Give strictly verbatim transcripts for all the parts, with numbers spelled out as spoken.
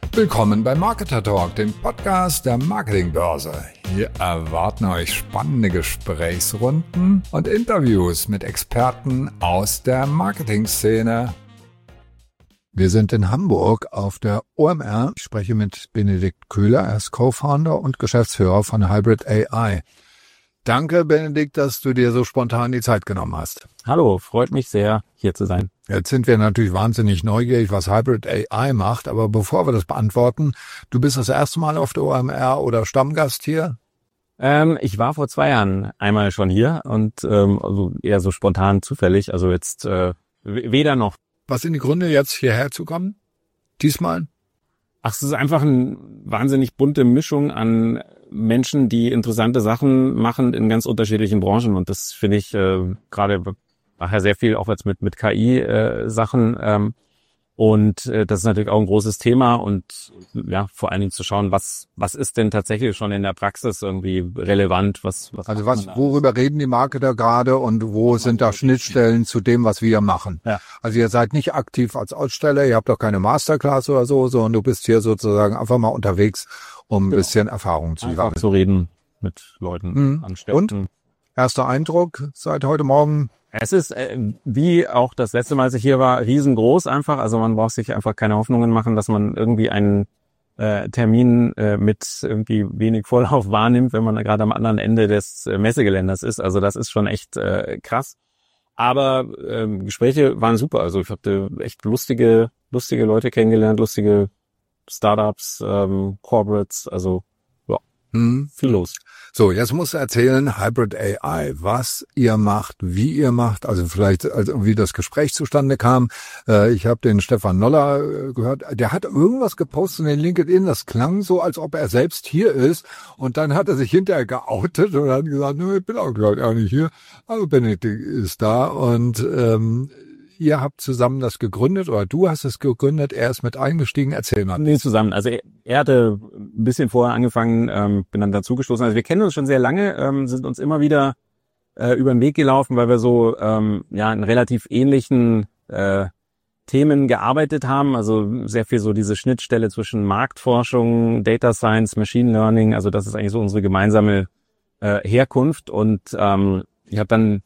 Willkommen bei Marketer Talk, dem Podcast der Marketingbörse. Hier erwarten euch spannende Gesprächsrunden und Interviews mit Experten aus der Marketingszene. Wir sind in Hamburg auf der O M R. Ich spreche mit Benedikt Köhler, er ist Co-Founder und Geschäftsführer von Hybrid A I. Danke, Benedikt, dass du dir so spontan die Zeit genommen hast. Hallo, freut mich sehr, hier zu sein. Jetzt sind wir natürlich wahnsinnig neugierig, was Hybrid A I macht, aber bevor wir das beantworten, du bist das erste Mal auf der O M R oder Stammgast hier? Ähm, ich war vor zwei Jahren einmal schon hier und ähm, also eher so spontan zufällig, also jetzt äh, weder noch. Was sind die Gründe, jetzt hierher zu kommen? Diesmal? Ach, es ist einfach eine wahnsinnig bunte Mischung an Menschen, die interessante Sachen machen in ganz unterschiedlichen Branchen. Und das finde ich äh, gerade nachher sehr viel auch jetzt mit mit K I-Sachen. Äh, ähm, und äh, das ist natürlich auch ein großes Thema. Und ja, vor allen Dingen zu schauen, was was ist denn tatsächlich schon in der Praxis irgendwie relevant? Was, was also was, worüber reden die Marketer gerade und wo sind da Schnittstellen zu dem, was wir machen? Ja. Also ihr seid nicht aktiv als Aussteller, ihr habt auch keine Masterclass oder so, sondern du bist hier sozusagen einfach mal unterwegs, um ein genau. bisschen Erfahrung zu sammeln. Zu reden mit Leuten mhm. an Städten. Und? Erster Eindruck seit heute Morgen? Es ist, äh, wie auch das letzte Mal, als ich hier war, riesengroß einfach. Also man braucht sich einfach keine Hoffnungen machen, dass man irgendwie einen äh, Termin äh, mit irgendwie wenig Vorlauf wahrnimmt, wenn man gerade am anderen Ende des äh, Messegeländers ist. Also das ist schon echt äh, krass. Aber ähm, Gespräche waren super. Also ich habe echt lustige, lustige Leute kennengelernt, lustige Startups, ähm, Corporates, also ja, hm. viel los. So, jetzt musst du erzählen, Hybrid A I, was ihr macht, wie ihr macht, also vielleicht also wie das Gespräch zustande kam. Äh, ich habe den Stefan Noller äh, gehört, der hat irgendwas gepostet in LinkedIn, das klang so, als ob er selbst hier ist und dann hat er sich hinterher geoutet und hat gesagt, nö, ich bin auch gar nicht hier, aber Benedikt ist da und ähm, ihr habt zusammen das gegründet oder du hast es gegründet, er ist mit eingestiegen, erzähl mal. Nee, zusammen. Also er, er hatte ein bisschen vorher angefangen, ähm, bin dann dazugestoßen. Also wir kennen uns schon sehr lange, ähm, sind uns immer wieder äh, über den Weg gelaufen, weil wir so ähm, ja in relativ ähnlichen äh, Themen gearbeitet haben. Also sehr viel so diese Schnittstelle zwischen Marktforschung, Data Science, Machine Learning. Also das ist eigentlich so unsere gemeinsame äh, Herkunft. Und ähm, ich habe dann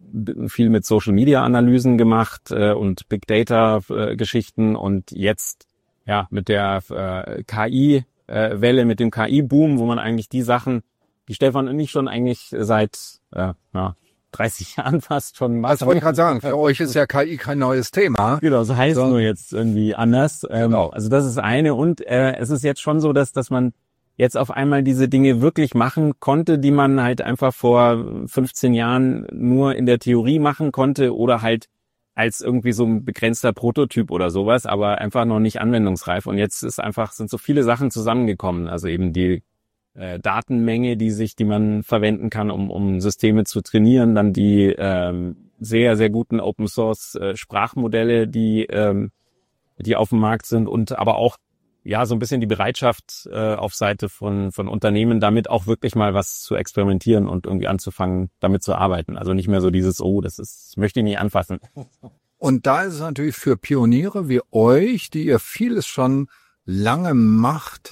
viel mit Social-Media-Analysen gemacht äh, und Big-Data-Geschichten äh, und jetzt ja mit der äh, K I-Welle, äh, mit dem K I-Boom, wo man eigentlich die Sachen, die Stefan und ich schon eigentlich seit äh, ja, dreißig Jahren fast schon machen. Das wollte ich gerade sagen, für euch ist ja K I kein neues Thema. Genau, so heißt so. nur jetzt irgendwie anders. Ähm, genau. Also das ist eine und äh, es ist jetzt schon so, dass dass man jetzt auf einmal diese Dinge wirklich machen konnte, die man halt einfach vor fünfzehn Jahren nur in der Theorie machen konnte oder halt als irgendwie so ein begrenzter Prototyp oder sowas, aber einfach noch nicht anwendungsreif. Und jetzt ist einfach, sind so viele Sachen zusammengekommen. Also eben die äh, Datenmenge, die sich, die man verwenden kann, um, um Systeme zu trainieren, dann die ähm, sehr, sehr guten Open Source äh, Sprachmodelle, die, ähm, die auf dem Markt sind und aber auch ja, so ein bisschen die Bereitschaft äh, auf Seite von von Unternehmen, damit auch wirklich mal was zu experimentieren und irgendwie anzufangen, damit zu arbeiten. Also nicht mehr so dieses, oh, das ist, das möchte ich nicht anfassen. Und da ist es natürlich für Pioniere wie euch, die ihr vieles schon lange macht,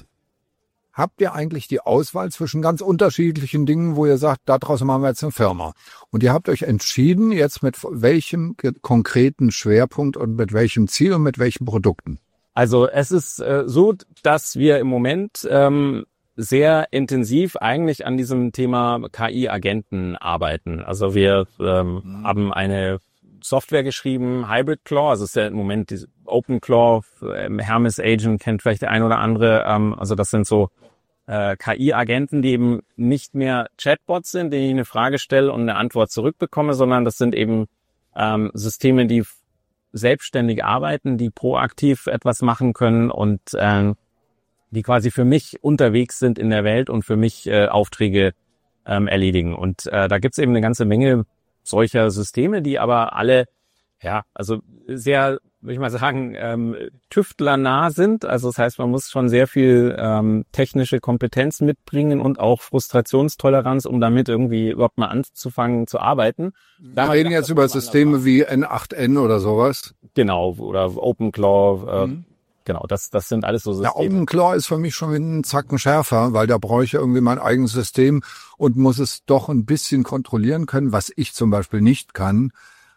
habt ihr eigentlich die Auswahl zwischen ganz unterschiedlichen Dingen, wo ihr sagt, daraus machen wir jetzt eine Firma. Und ihr habt euch entschieden, jetzt mit welchem konkreten Schwerpunkt und mit welchem Ziel und mit welchen Produkten. Also es ist äh, so, dass wir im Moment ähm, sehr intensiv eigentlich an diesem Thema K I-Agenten arbeiten. Also wir ähm, mhm. haben eine Software geschrieben, Hybrid Claw, also es ist ja im Moment die Open Claw, ähm, Hermes Agent kennt vielleicht der ein oder andere. Ähm, also das sind so äh, K I-Agenten, die eben nicht mehr Chatbots sind, denen ich eine Frage stelle und eine Antwort zurückbekomme, sondern das sind eben ähm, Systeme, die selbstständig arbeiten, die proaktiv etwas machen können und äh, die quasi für mich unterwegs sind in der Welt und für mich äh, Aufträge ähm, erledigen. Und äh, da gibt's eben eine ganze Menge solcher Systeme, die aber alle, ja, also sehr, würde ich mal sagen, ähm, tüftlernah sind. Also das heißt, man muss schon sehr viel ähm, technische Kompetenz mitbringen und auch Frustrationstoleranz, um damit irgendwie überhaupt mal anzufangen zu arbeiten. Wir reden jetzt über Systeme wie N acht N oder sowas. Genau, oder OpenClaw, äh, mhm. genau, das, das sind alles so Systeme. Der OpenClaw ist für mich schon einen Zacken schärfer, weil da brauche ich ja irgendwie mein eigenes System und muss es doch ein bisschen kontrollieren können, was ich zum Beispiel nicht kann.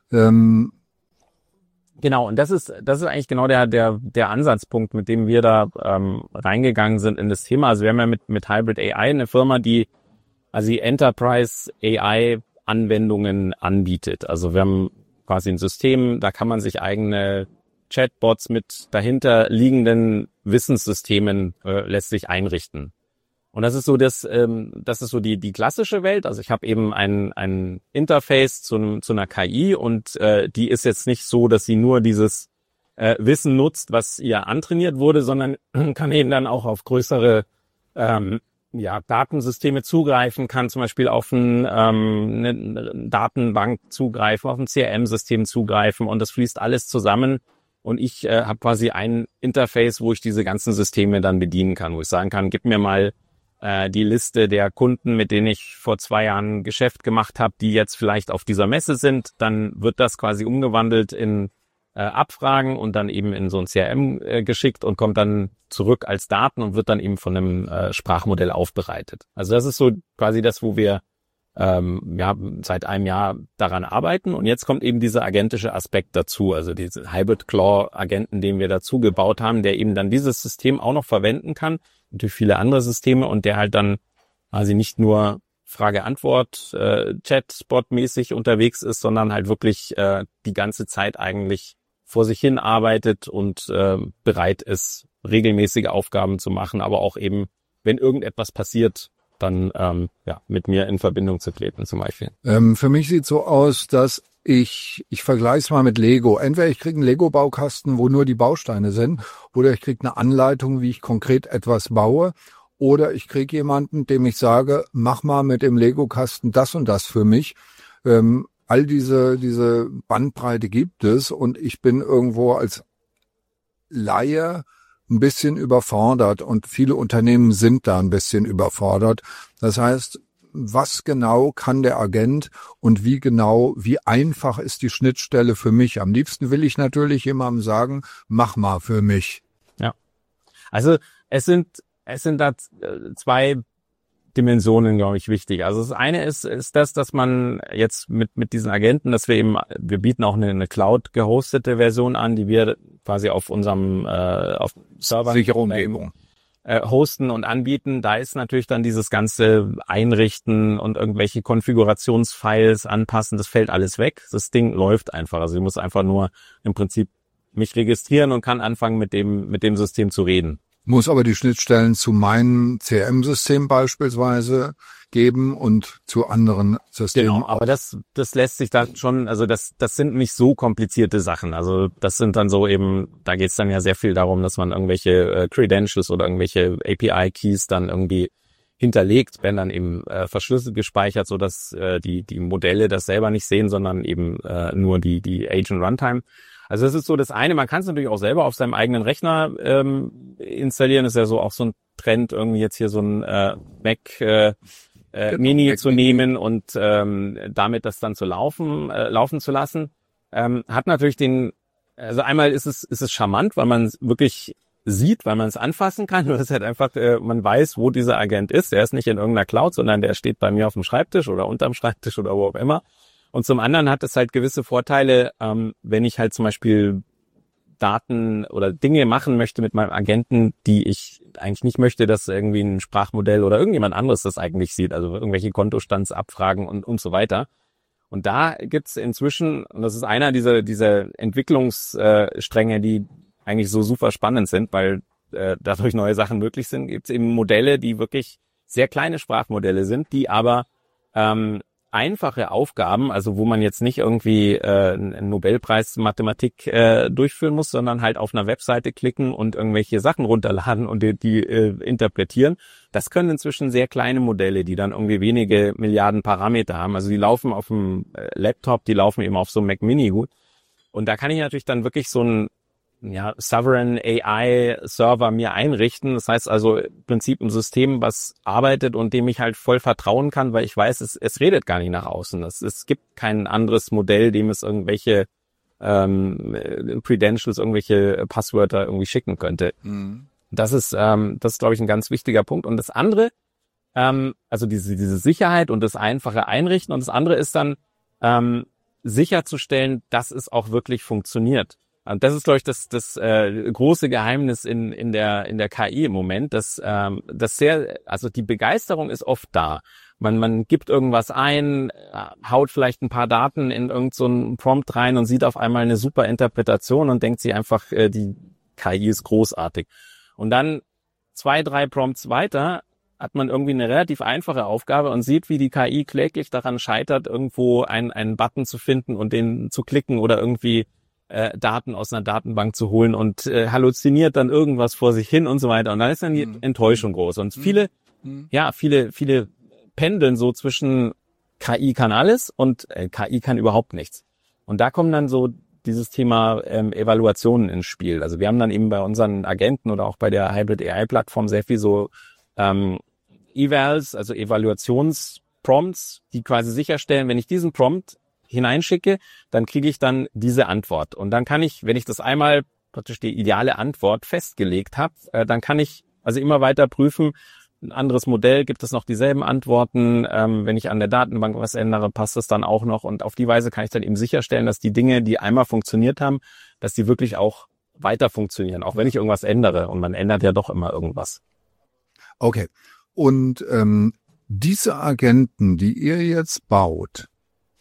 Ähm Genau, und das ist das ist eigentlich genau der der der Ansatzpunkt, mit dem wir da ähm, reingegangen sind in das Thema. Also wir haben ja mit mit Hybrid A I eine Firma, die also die Enterprise A I Anwendungen anbietet. Also wir haben quasi ein System, da kann man sich eigene Chatbots mit dahinter liegenden Wissenssystemen äh, lässt sich einrichten. Und das ist so das, ähm, das ist so die die klassische Welt. Also ich habe eben ein ein Interface zu einem, zu einer K I und äh, die ist jetzt nicht so, dass sie nur dieses äh, Wissen nutzt, was ihr antrainiert wurde, sondern kann eben dann auch auf größere ähm, ja Datensysteme zugreifen, kann zum Beispiel auf ein, ähm, eine Datenbank zugreifen, auf ein C R M-System zugreifen und das fließt alles zusammen. Und ich äh, habe quasi ein Interface, wo ich diese ganzen Systeme dann bedienen kann, wo ich sagen kann, gib mir mal die Liste der Kunden, mit denen ich vor zwei Jahren Geschäft gemacht habe, die jetzt vielleicht auf dieser Messe sind, dann wird das quasi umgewandelt in äh, Abfragen und dann eben in so ein C R M äh, geschickt und kommt dann zurück als Daten und wird dann eben von einem äh, Sprachmodell aufbereitet. Also das ist so quasi das, wo wir ähm, ja seit einem Jahr daran arbeiten und jetzt kommt eben dieser agentische Aspekt dazu, also diese Hybrid Claw Agenten, den wir dazu gebaut haben, der eben dann dieses System auch noch verwenden kann, natürlich viele andere Systeme und der halt dann quasi nicht nur Frage-Antwort, äh, Chatbot-mäßig unterwegs ist, sondern halt wirklich äh, die ganze Zeit eigentlich vor sich hin arbeitet und äh, bereit ist, regelmäßige Aufgaben zu machen, aber auch eben, wenn irgendetwas passiert, dann ähm, ja mit mir in Verbindung zu treten zum Beispiel. Ähm, für mich sieht so aus, dass ich, ich vergleiche es mal mit Lego. Entweder ich kriege einen Lego-Baukasten, wo nur die Bausteine sind, oder ich kriege eine Anleitung, wie ich konkret etwas baue, oder ich kriege jemanden, dem ich sage, mach mal mit dem Lego-Kasten das und das für mich. Ähm, all diese, diese Bandbreite gibt es und ich bin irgendwo als Laie ein bisschen überfordert und viele Unternehmen sind da ein bisschen überfordert. Das heißt, was genau kann der Agent und wie genau, wie einfach ist die Schnittstelle für mich? Am liebsten will ich natürlich jemandem sagen, mach mal für mich. Ja, also es sind es sind da zwei Dimensionen, glaube ich, wichtig. Also das eine ist ist das, dass man jetzt mit mit diesen Agenten, dass wir eben, wir bieten auch eine, eine Cloud gehostete Version an, die wir quasi auf unserem äh, auf Servern sichere Umgebung äh, hosten und anbieten. Da ist natürlich dann dieses ganze Einrichten und irgendwelche Konfigurationsfiles anpassen, das fällt alles weg. Das Ding läuft einfach. Also ich muss einfach nur im Prinzip mich registrieren und kann anfangen, mit dem mit dem System zu reden. Muss aber die Schnittstellen zu meinem C R M-System beispielsweise geben und zu anderen Systemen. Genau, aber das das lässt sich dann schon, also das das sind nicht so komplizierte Sachen. Also das sind dann so eben, da geht's dann ja sehr viel darum, dass man irgendwelche äh, Credentials oder irgendwelche A P I-Keys dann irgendwie hinterlegt, werden dann eben äh, verschlüsselt gespeichert, so dass äh, die die Modelle das selber nicht sehen, sondern eben äh, nur die die Agent Runtime. Also das ist so das eine. Man kann es natürlich auch selber auf seinem eigenen Rechner ähm, installieren. Das ist ja so auch so ein Trend, irgendwie jetzt hier so ein äh, Mac äh, äh, genau, Mini Mac zu nehmen und ähm, damit das dann zu laufen äh, laufen zu lassen. Ähm, hat natürlich den, also einmal ist es ist es charmant, weil man es wirklich sieht, weil man es anfassen kann. Das ist halt einfach, äh, man weiß, wo dieser Agent ist. Der ist nicht in irgendeiner Cloud, sondern der steht bei mir auf dem Schreibtisch oder unterm Schreibtisch oder wo auch immer. Und zum anderen hat es halt gewisse Vorteile, ähm, wenn ich halt zum Beispiel Daten oder Dinge machen möchte mit meinem Agenten, die ich eigentlich nicht möchte, dass irgendwie ein Sprachmodell oder irgendjemand anderes das eigentlich sieht, also irgendwelche Kontostandsabfragen und und so weiter. Und da gibt's inzwischen, und das ist einer dieser dieser Entwicklungsstränge, die eigentlich so super spannend sind, weil äh, dadurch neue Sachen möglich sind, gibt's eben Modelle, die wirklich sehr kleine Sprachmodelle sind, die aber ähm, einfache Aufgaben, also wo man jetzt nicht irgendwie äh, einen Nobelpreis Mathematik äh, durchführen muss, sondern halt auf einer Webseite klicken und irgendwelche Sachen runterladen und die, die äh, interpretieren. Das können inzwischen sehr kleine Modelle, die dann irgendwie wenige Milliarden Parameter haben. Also die laufen auf dem Laptop, die laufen eben auf so einem Mac Mini gut. Und da kann ich natürlich dann wirklich so ein ja, Sovereign A I-Server mir einrichten. Das heißt also im Prinzip ein System, was arbeitet und dem ich halt voll vertrauen kann, weil ich weiß, es, es redet gar nicht nach außen. Es, es gibt kein anderes Modell, dem es irgendwelche ähm, Credentials, irgendwelche Passwörter irgendwie schicken könnte. Mhm. Das ist, ähm, das ist, glaube ich, ein ganz wichtiger Punkt. Und das andere, ähm, also diese, diese Sicherheit und das einfache Einrichten. Und das andere ist dann, ähm, sicherzustellen, dass es auch wirklich funktioniert. Und das ist, glaube ich, das, das äh, große Geheimnis in, in der, in der K I im Moment, dass, ähm, dass sehr, also die Begeisterung ist oft da. Man, man gibt irgendwas ein, haut vielleicht ein paar Daten in irgend so einen Prompt rein und sieht auf einmal eine super Interpretation und denkt sich einfach, äh, die K I ist großartig. Und dann zwei, drei Prompts weiter hat man irgendwie eine relativ einfache Aufgabe und sieht, wie die K I kläglich daran scheitert, irgendwo einen, einen Button zu finden und den zu klicken oder irgendwie äh, Daten aus einer Datenbank zu holen und äh, halluziniert dann irgendwas vor sich hin und so weiter. Und dann ist dann die mhm. Enttäuschung groß. Und viele, mhm. ja, viele, viele pendeln so zwischen K I kann alles und äh, K I kann überhaupt nichts. Und da kommen dann so dieses Thema ähm, Evaluationen ins Spiel. Also wir haben dann eben bei unseren Agenten oder auch bei der Hybrid A I-Plattform sehr viel so ähm, Evals, also Evaluationsprompts, die quasi sicherstellen, wenn ich diesen Prompt hineinschicke, dann kriege ich dann diese Antwort. Und dann kann ich, wenn ich das einmal praktisch die ideale Antwort festgelegt habe, äh, dann kann ich also immer weiter prüfen, ein anderes Modell, gibt es noch dieselben Antworten, ähm, wenn ich an der Datenbank was ändere, passt es dann auch noch und auf die Weise kann ich dann eben sicherstellen, dass die Dinge, die einmal funktioniert haben, dass die wirklich auch weiter funktionieren, auch wenn ich irgendwas ändere und man ändert ja doch immer irgendwas. Okay, und ähm, diese Agenten, die ihr jetzt baut,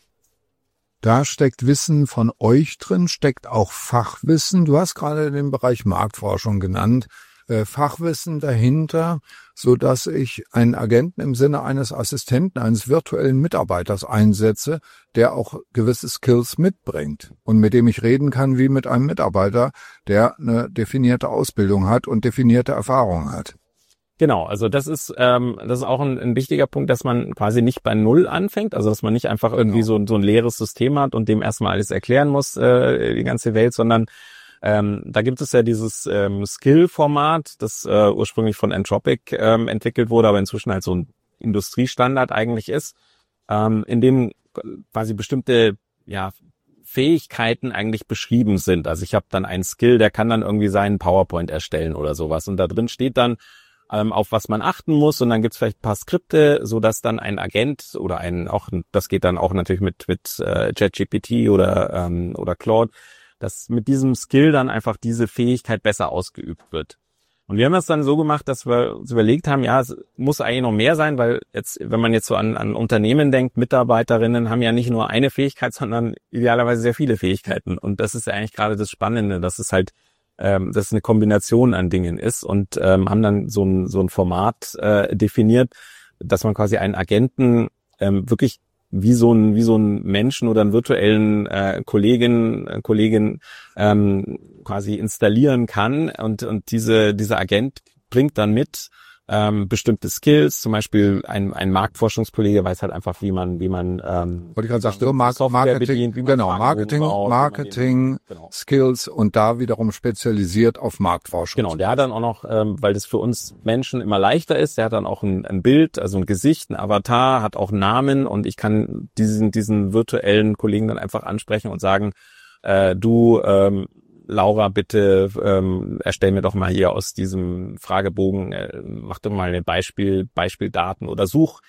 da steckt Wissen von euch drin, steckt auch Fachwissen, du hast gerade den Bereich Marktforschung genannt, Fachwissen dahinter, so dass ich einen Agenten im Sinne eines Assistenten, eines virtuellen Mitarbeiters einsetze, der auch gewisse Skills mitbringt und mit dem ich reden kann wie mit einem Mitarbeiter, der eine definierte Ausbildung hat und definierte Erfahrung hat. Genau, also das ist ähm, das ist auch ein, ein wichtiger Punkt, dass man quasi nicht bei Null anfängt, also dass man nicht einfach irgendwie genau. so, so ein leeres System hat und dem erstmal alles erklären muss, äh, die ganze Welt, sondern Ähm, da gibt es ja dieses ähm, Skill-Format, das äh, ursprünglich von Anthropic ähm, entwickelt wurde, aber inzwischen halt so ein Industriestandard eigentlich ist, ähm, in dem quasi bestimmte ja Fähigkeiten eigentlich beschrieben sind. Also ich habe dann einen Skill, der kann dann irgendwie seinen PowerPoint erstellen oder sowas. Und da drin steht dann, ähm, auf was man achten muss. Und dann gibt es vielleicht ein paar Skripte, so dass dann ein Agent oder ein, auch das geht dann auch natürlich mit mit äh, ChatGPT oder ähm, oder Claude, dass mit diesem Skill dann einfach diese Fähigkeit besser ausgeübt wird. Und wir haben das dann so gemacht, dass wir uns überlegt haben, ja, es muss eigentlich noch mehr sein, weil jetzt, wenn man jetzt so an, an Unternehmen denkt, Mitarbeiterinnen haben ja nicht nur eine Fähigkeit, sondern idealerweise sehr viele Fähigkeiten. Und das ist ja eigentlich gerade das Spannende, dass es halt, ähm, dass es eine Kombination an Dingen ist und ähm, haben dann so ein, so ein Format äh, definiert, dass man quasi einen Agenten ähm, wirklich wie so ein wie so ein Menschen oder einen virtuellen äh, Kollegin äh, Kollegin ähm, quasi installieren kann und und diese dieser Agent bringt dann mit ähm, bestimmte Skills, zum Beispiel ein ein Marktforschungskollege weiß halt einfach, wie man wie man ähm, wollte ich gerade sagen, Software Marketing, bedient, wie man genau Marketing baut, Marketing den, genau. Skills und da wiederum spezialisiert auf Marktforschung. Genau, der hat dann auch noch, ähm, weil das für uns Menschen immer leichter ist, der hat dann auch ein, ein Bild, also ein Gesicht, ein Avatar, hat auch einen Namen und ich kann diesen diesen virtuellen Kollegen dann einfach ansprechen und sagen, äh, du ähm, Laura, bitte ähm, erstell mir doch mal hier aus diesem Fragebogen, äh, mach doch mal eine Beispiel, Beispieldaten oder such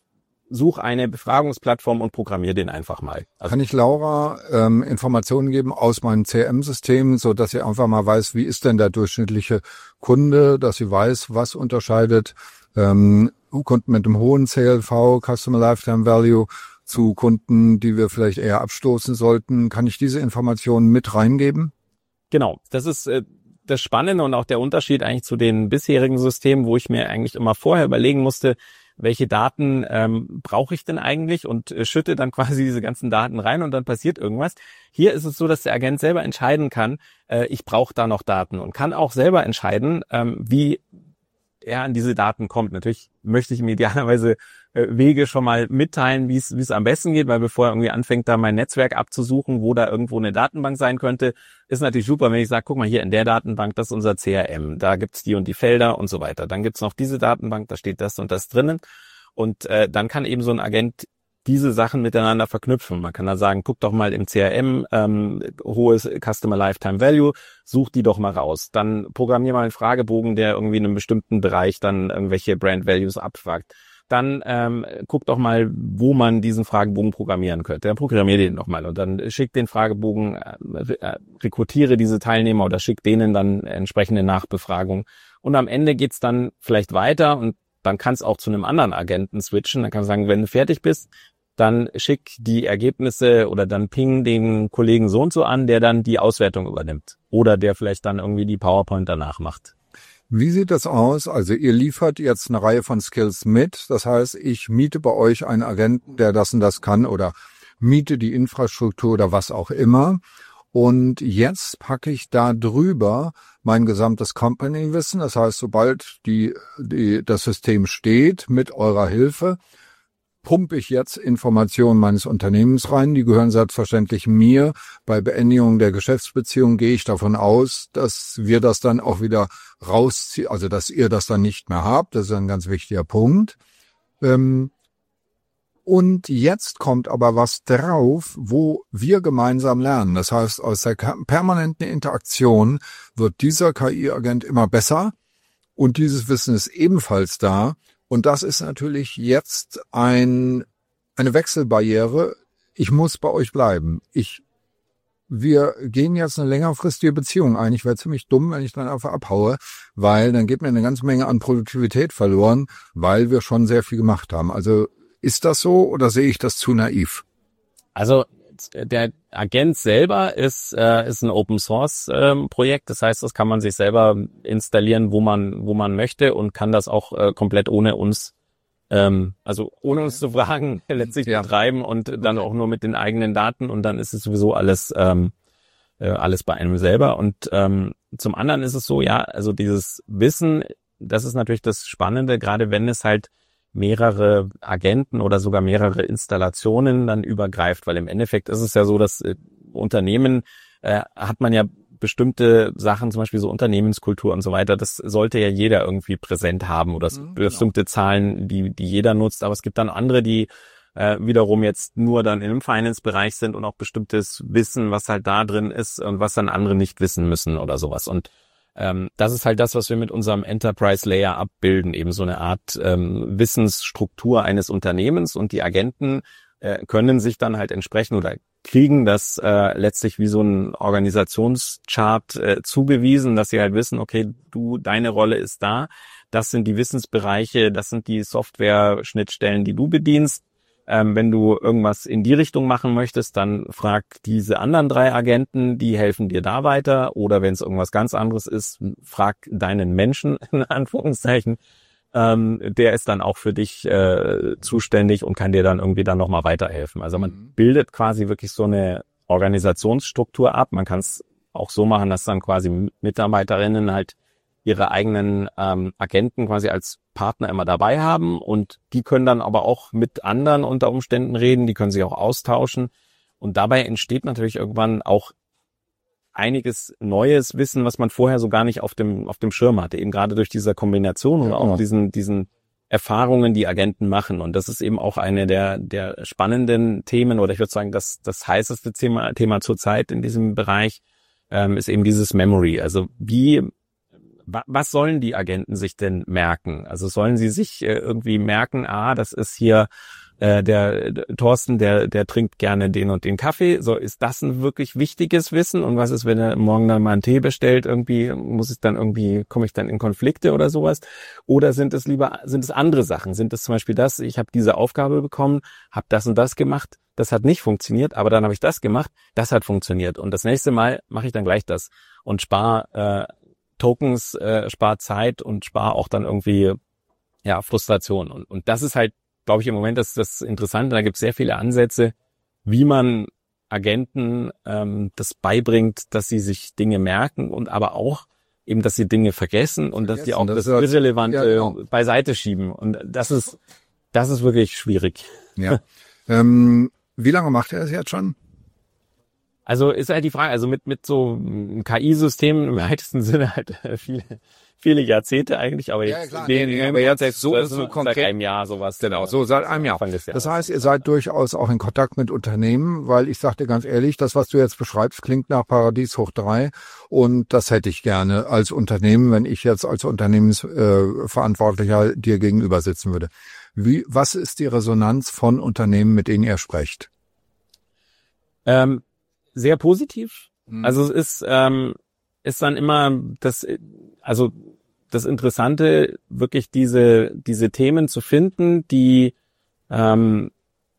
such eine Befragungsplattform und programmier den einfach mal. Also kann ich Laura ähm, Informationen geben aus meinem C R M-System, so dass sie einfach mal weiß, wie ist denn der durchschnittliche Kunde, dass sie weiß, was unterscheidet ähm, Kunden mit einem hohen C L V, Customer Lifetime Value, zu Kunden, die wir vielleicht eher abstoßen sollten. Kann ich diese Informationen mit reingeben? Genau, das ist äh, das Spannende und auch der Unterschied eigentlich zu den bisherigen Systemen, wo ich mir eigentlich immer vorher überlegen musste, welche Daten ähm, brauche ich denn eigentlich und äh, schütte dann quasi diese ganzen Daten rein und dann passiert irgendwas. Hier ist es so, dass der Agent selber entscheiden kann, äh, ich brauche da noch Daten und kann auch selber entscheiden, ähm, wie er an diese Daten kommt. Natürlich möchte ich ihm idealerweise äh, Wege schon mal mitteilen, wie es wie es am besten geht, weil bevor er irgendwie anfängt, da mein Netzwerk abzusuchen, wo da irgendwo eine Datenbank sein könnte, ist natürlich super, wenn ich sage, guck mal hier in der Datenbank, das ist unser C R M, da gibt's die und die Felder und so weiter. Dann gibt's noch diese Datenbank, da steht das und das drinnen und äh, dann kann eben so ein Agent diese Sachen miteinander verknüpfen. Man kann da sagen, guck doch mal im C R M, ähm, hohes Customer Lifetime Value, such die doch mal raus. Dann programmier mal einen Fragebogen, der irgendwie in einem bestimmten Bereich dann irgendwelche Brand Values abfragt. Dann ähm, guck doch mal, wo man diesen Fragebogen programmieren könnte. Dann programmier den doch mal und dann schick den Fragebogen, äh, rekrutiere diese Teilnehmer oder schick denen dann entsprechende Nachbefragung. Und am Ende geht's dann vielleicht weiter und dann kannst auch zu einem anderen Agenten switchen. Dann kannst du sagen, wenn du fertig bist, dann schick die Ergebnisse oder dann ping den Kollegen so und so an, der dann die Auswertung übernimmt. Oder der vielleicht dann irgendwie die PowerPoint danach macht. Wie sieht das aus? Also ihr liefert jetzt eine Reihe von Skills mit. Das heißt, ich miete bei euch einen Agenten, der das und das kann oder miete die Infrastruktur oder was auch immer. Und jetzt packe ich da drüber mein gesamtes Company-Wissen. Das heißt, sobald die, die, das System steht mit eurer Hilfe, pumpe ich jetzt Informationen meines Unternehmens rein. Die gehören selbstverständlich mir. Bei Beendigung der Geschäftsbeziehung gehe ich davon aus, dass wir das dann auch wieder rausziehen, also dass ihr das dann nicht mehr habt. Das ist ein ganz wichtiger Punkt. Und jetzt kommt aber was drauf, wo wir gemeinsam lernen. Das heißt, aus der permanenten Interaktion wird dieser K I-Agent immer besser und dieses Wissen ist ebenfalls da. Und das ist natürlich jetzt ein, eine Wechselbarriere. Ich muss bei euch bleiben. Ich, wir gehen jetzt eine längerfristige Beziehung ein. Ich wäre ziemlich dumm, wenn ich dann einfach abhaue, weil dann geht mir eine ganze Menge an Produktivität verloren, weil wir schon sehr viel gemacht haben. Also ist das so oder sehe ich das zu naiv? Also der Agent selber ist äh, ist ein Open Source ähm, Projekt, das heißt, das kann man sich selber installieren, wo man wo man möchte und kann das auch äh, komplett ohne uns ähm, also ohne uns zu fragen letztlich ja. betreiben und dann okay. auch nur mit den eigenen Daten und dann ist es sowieso alles ähm, äh, alles bei einem selber und ähm, zum anderen ist es so, ja, also dieses Wissen, das ist natürlich das Spannende, gerade wenn es halt mehrere Agenten oder sogar mehrere Installationen dann übergreift, weil im Endeffekt ist es ja so, dass äh, Unternehmen äh, hat man ja bestimmte Sachen, zum Beispiel so Unternehmenskultur und so weiter, das sollte ja jeder irgendwie präsent haben oder mhm, bestimmte genau. Zahlen, die die jeder nutzt, aber es gibt dann andere, die äh, wiederum jetzt nur dann im Finance-Bereich sind und auch bestimmtes Wissen, was halt da drin ist und was dann andere nicht wissen müssen oder sowas und Ähm, das ist halt das, was wir mit unserem Enterprise Layer abbilden, eben so eine Art ähm, Wissensstruktur eines Unternehmens und die Agenten äh, können sich dann halt entsprechen oder kriegen das äh, letztlich wie so ein Organisationschart äh, zugewiesen, dass sie halt wissen, okay, du, deine Rolle ist da, das sind die Wissensbereiche, das sind die Software-Schnittstellen, die du bedienst. Ähm, wenn du irgendwas in die Richtung machen möchtest, dann frag diese anderen drei Agenten, die helfen dir da weiter. Oder wenn es irgendwas ganz anderes ist, frag deinen Menschen, in Anführungszeichen. Ähm, der ist dann auch für dich äh, zuständig und kann dir dann irgendwie dann nochmal weiterhelfen. Also man mhm. bildet quasi wirklich so eine Organisationsstruktur ab. Man kann es auch so machen, dass dann quasi Mitarbeiterinnen halt ihre eigenen ähm, Agenten quasi als Partner immer dabei haben und die können dann aber auch mit anderen unter Umständen reden, die können sich auch austauschen und dabei entsteht natürlich irgendwann auch einiges neues Wissen, was man vorher so gar nicht auf dem auf dem Schirm hatte, eben gerade durch diese Kombination oder ja, auch diesen diesen Erfahrungen, die Agenten machen und das ist eben auch eine der der spannenden Themen oder ich würde sagen, das das heißeste Thema Thema zurzeit in diesem Bereich ähm, ist eben dieses Memory, also wie was sollen die Agenten sich denn merken? Also sollen sie sich äh, irgendwie merken, ah, das ist hier äh, der, der Thorsten, der der trinkt gerne den und den Kaffee. So, ist das ein wirklich wichtiges Wissen? Und was ist, wenn er morgen dann mal einen Tee bestellt? Irgendwie muss es dann irgendwie, komme ich dann in Konflikte oder sowas? Oder sind es lieber, sind es andere Sachen? Sind es zum Beispiel das, ich habe diese Aufgabe bekommen, habe das und das gemacht, das hat nicht funktioniert, aber dann habe ich das gemacht, das hat funktioniert. Und das nächste Mal mache ich dann gleich das und spare äh, Tokens, äh, spart Zeit und spart auch dann irgendwie ja Frustration. Und, und das ist halt, glaube ich, im Moment das, das Interessante. Da gibt es sehr viele Ansätze, wie man Agenten ähm, das beibringt, dass sie sich Dinge merken und aber auch eben, dass sie Dinge vergessen und vergessen, dass die auch das, das Irrelevante ja, genau. beiseite schieben. Und das ist, das ist wirklich schwierig. Ja. ähm, wie lange macht er es jetzt schon? Also ist halt die Frage, also mit mit so einem K I-System im weitesten Sinne halt viele viele Jahrzehnte eigentlich, aber jetzt, ja, klar, den, nee, nee, aber jetzt, jetzt so, so, so konkret, seit einem Jahr sowas. Genau, so seit einem Jahr. Das heißt, ihr seid durchaus auch in Kontakt mit Unternehmen, weil ich sagte ganz ehrlich, das, was du jetzt beschreibst, klingt nach Paradies hoch drei und das hätte ich gerne als Unternehmen, wenn ich jetzt als Unternehmensverantwortlicher äh, dir gegenüber sitzen würde. Wie, was ist die Resonanz von Unternehmen, mit denen ihr sprecht? Ähm, sehr positiv. Mhm. Also es ist ähm, ist dann immer das, also das Interessante, wirklich diese diese Themen zu finden, die ähm,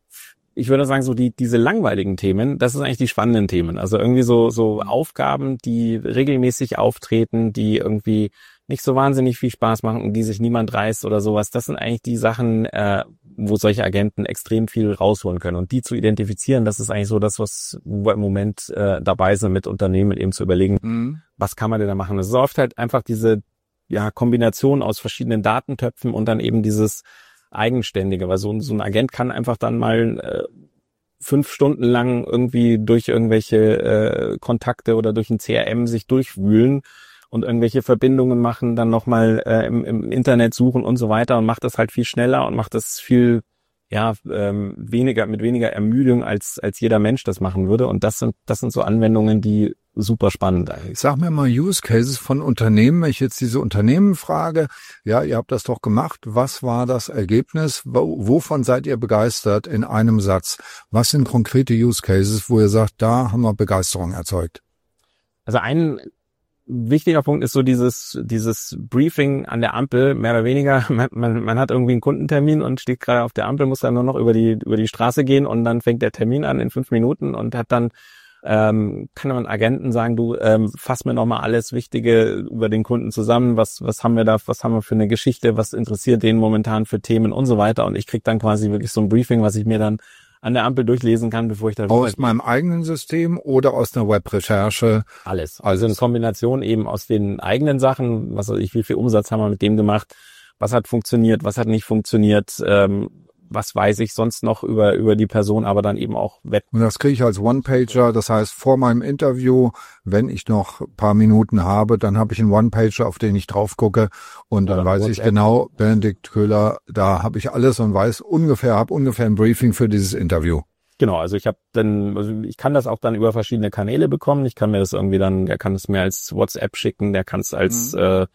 ich würde sagen, so die diese langweiligen Themen, das sind eigentlich die spannenden Themen. Also irgendwie so so Aufgaben, die regelmäßig auftreten, die irgendwie nicht so wahnsinnig viel Spaß machen und die sich niemand reißt oder sowas. Das sind eigentlich die Sachen, äh, wo solche Agenten extrem viel rausholen können. Und die zu identifizieren, das ist eigentlich so das, was wir im Moment äh, dabei sind, mit Unternehmen eben zu überlegen, mhm. was kann man denn da machen. Das ist oft halt einfach diese ja Kombination aus verschiedenen Datentöpfen und dann eben dieses Eigenständige, weil so, so ein Agent kann einfach dann mal äh, fünf Stunden lang irgendwie durch irgendwelche äh, Kontakte oder durch ein C R M sich durchwühlen und irgendwelche Verbindungen machen, dann nochmal äh, im, im Internet suchen und so weiter und macht das halt viel schneller und macht das viel ja ähm, weniger mit weniger Ermüdung als als jeder Mensch das machen würde. Und das sind das sind so Anwendungen, die super spannend eigentlich. Sag mir mal Use Cases von Unternehmen. Wenn ich jetzt diese Unternehmen frage, ja, ihr habt das doch gemacht. Was war das Ergebnis? Wovon seid ihr begeistert in einem Satz? Was sind konkrete Use Cases, wo ihr sagt, da haben wir Begeisterung erzeugt? Also ein wichtiger Punkt ist so dieses dieses Briefing an der Ampel, mehr oder weniger. Man, man, man hat irgendwie einen Kundentermin und steht gerade auf der Ampel, muss dann nur noch über die über die Straße gehen und dann fängt der Termin an in fünf Minuten und hat dann ähm, kann man Agenten sagen, du ähm, fass mir nochmal alles Wichtige über den Kunden zusammen, was was haben wir da, was haben wir für eine Geschichte, was interessiert den momentan für Themen und so weiter und ich krieg dann quasi wirklich so ein Briefing, was ich mir dann an der Ampel durchlesen kann, bevor ich da... Aus meinem eigenen System oder aus einer Webrecherche? Alles. Also eine Kombination eben aus den eigenen Sachen, was weiß ich, wie viel Umsatz haben wir mit dem gemacht, was hat funktioniert, was hat nicht funktioniert, ähm, was weiß ich sonst noch über über die Person, aber dann eben auch Web. Und das kriege ich als One-Pager, das heißt vor meinem Interview, wenn ich noch ein paar Minuten habe, dann habe ich einen One-Pager, auf den ich drauf gucke und dann, dann weiß WhatsApp. Ich genau, Benedikt Köhler, da habe ich alles und weiß ungefähr, habe ungefähr ein Briefing für dieses Interview. Genau, also ich habe dann, also ich kann das auch dann über verschiedene Kanäle bekommen. Ich kann mir das irgendwie dann, der kann es mir als WhatsApp schicken, der kann es als mhm. äh,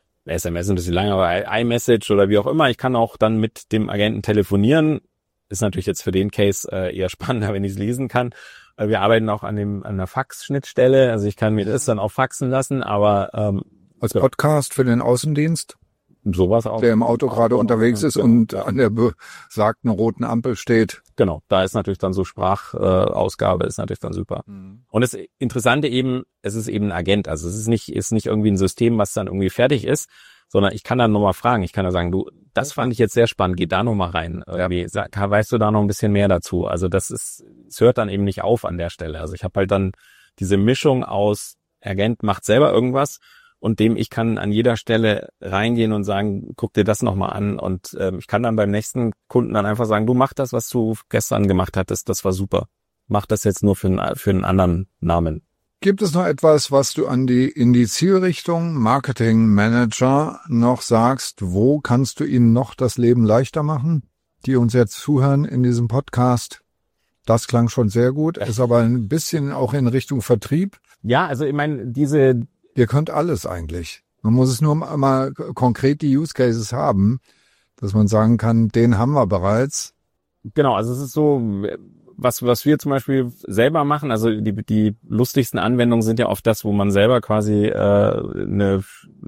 S M S ein bisschen länger, aber iMessage oder wie auch immer. Ich kann auch dann mit dem Agenten telefonieren. Ist natürlich jetzt für den Case äh, eher spannender, wenn ich es lesen kann. Wir arbeiten auch an dem an der Fax-Schnittstelle. Also ich kann mir das dann auch faxen lassen, aber ähm, als Podcast für den Außendienst? Sowas auch. Der im Auto gerade unterwegs ist und an der besagten roten Ampel steht. Genau, da ist natürlich dann so Sprachausgabe, äh, ist natürlich dann super. Mhm. Und das Interessante eben, es ist eben ein Agent. Also es ist nicht ist nicht irgendwie ein System, was dann irgendwie fertig ist, sondern ich kann dann nochmal fragen. Ich kann da sagen, du, das fand ich jetzt sehr spannend, geh da nochmal rein. Irgendwie, sag, weißt du da noch ein bisschen mehr dazu? Also das ist, es hört dann eben nicht auf an der Stelle. Also ich habe halt dann diese Mischung aus Agent macht selber irgendwas und dem ich kann an jeder Stelle reingehen und sagen, guck dir das nochmal an und äh, ich kann dann beim nächsten Kunden dann einfach sagen, du mach das, was du gestern gemacht hattest, das war super. Mach das jetzt nur für einen, für einen anderen Namen. Gibt es noch etwas, was du an die in die Zielrichtung Marketing Manager noch sagst? Wo kannst du ihnen noch das Leben leichter machen, die uns jetzt zuhören in diesem Podcast? Das klang schon sehr gut, ist aber ein bisschen auch in Richtung Vertrieb. Ja, also ich meine, diese... Ihr könnt alles eigentlich. Man muss es nur mal konkret die Use Cases haben, dass man sagen kann, den haben wir bereits. Genau, also es ist so, was was wir zum Beispiel selber machen, also die die lustigsten Anwendungen sind ja oft das, wo man selber quasi äh, eine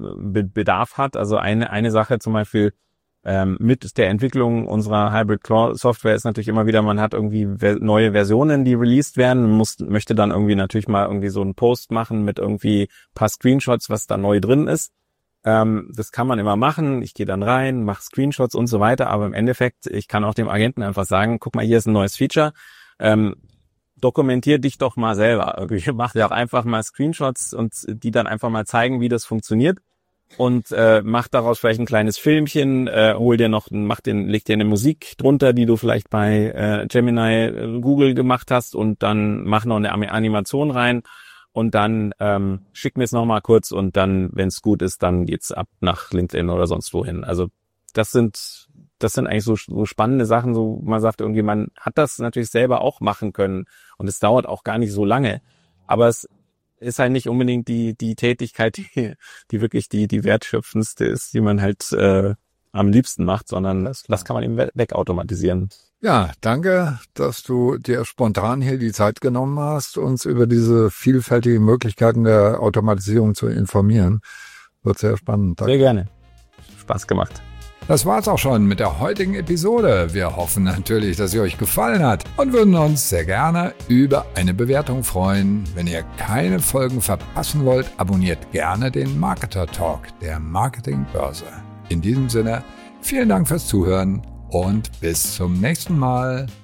Bedarf hat. Also eine eine Sache zum Beispiel ähm, mit der Entwicklung unserer Hybrid Claw Software ist natürlich immer wieder, man hat irgendwie neue Versionen, die released werden, man muss, möchte dann irgendwie natürlich mal irgendwie so einen Post machen mit irgendwie paar Screenshots, was da neu drin ist. Ähm, das kann man immer machen. Ich gehe dann rein, mache Screenshots und so weiter, aber im Endeffekt, ich kann auch dem Agenten einfach sagen, guck mal, hier ist ein neues Feature. Ähm, dokumentier dich doch mal selber. Irgendwie mach doch einfach mal Screenshots und die dann einfach mal zeigen, wie das funktioniert. und äh, mach daraus vielleicht ein kleines Filmchen, äh, hol dir noch, mach den, leg dir eine Musik drunter, die du vielleicht bei äh, Gemini, äh, Google gemacht hast, und dann mach noch eine Animation rein und dann ähm, schick mir es nochmal kurz, und dann, wenn es gut ist, dann geht's ab nach LinkedIn oder sonst wohin. Also das sind das sind eigentlich so, so spannende Sachen, so man sagt irgendwie, man hat das natürlich selber auch machen können und es dauert auch gar nicht so lange, aber es ist halt nicht unbedingt die die Tätigkeit, die, die wirklich die die wertschöpfendste ist, die man halt äh, am liebsten macht, sondern das, das kann man eben wegautomatisieren. Ja, danke, dass du dir spontan hier die Zeit genommen hast, uns über diese vielfältigen Möglichkeiten der Automatisierung zu informieren. Wird sehr spannend. Danke. Sehr gerne. Spaß gemacht. Das war's auch schon mit der heutigen Episode. Wir hoffen natürlich, dass sie euch gefallen hat und würden uns sehr gerne über eine Bewertung freuen. Wenn ihr keine Folgen verpassen wollt, abonniert gerne den Marketer Talk der Marketingbörse. In diesem Sinne, vielen Dank fürs Zuhören und bis zum nächsten Mal.